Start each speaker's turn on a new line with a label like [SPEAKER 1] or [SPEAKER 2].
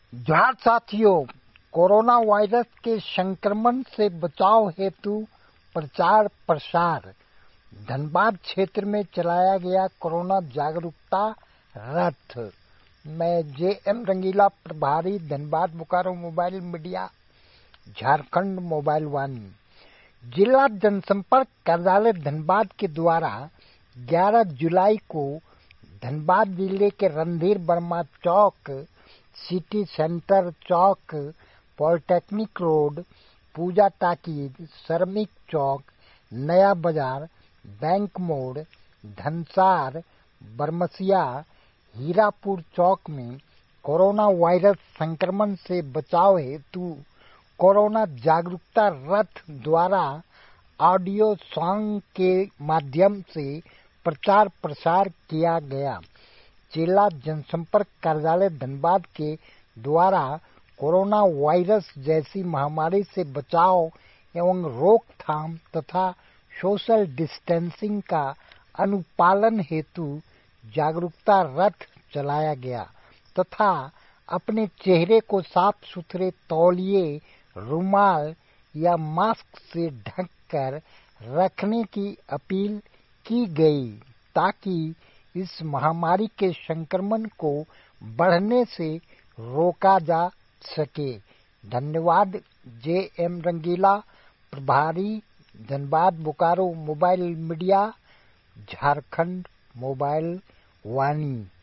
[SPEAKER 1] जोहार साथियों, corona virus के संक्रमण से बचाव हेतु प्रचार प्रसार। धनबाद क्षेत्र में चलाया गया कोरोना जागरूकता रथ। मैं JM रंगीला, प्रभारी Dhanbad Bokaro mobile media, Jharkhand mobile Vani. जिला जनसंपर्क कार्यालय धनबाद के द्वारा 11 जुलाई को धनबाद जिले के रणधीर वर्मा चौक, सिटी सेंटर चौक, पॉलिटेक्निक रोड, पूजा टाकीज, श्रमिक चौक, नया बाजार, बैंक मोड़, धनसार, बरमसिया, हीरापुर चौक में कोरोना वायरस संक्रमण से बचाव हेतु कोरोना जागरूकता रथ द्वारा ऑडियो सॉन्ग के माध्यम से प्रचार प्रसार किया गया। जिला जनसंपर्क कार्यालय धनबाद के द्वारा कोरोना वायरस जैसी महामारी से बचाव एवं रोकथाम तथा सोशल डिस्टेंसिंग का अनुपालन हेतु जागरूकता रथ चलाया गया तथा अपने चेहरे को साफ सुथरे तौलिए, रुमाल या मास्क से ढककर रखने की अपील की गई ताकि इस महामारी के संक्रमण को बढ़ने से रोका जा सके। धन्यवाद। JM रंगीला, प्रभारी Dhanbad Bokaro mobile media, Jharkhand mobile वाणी।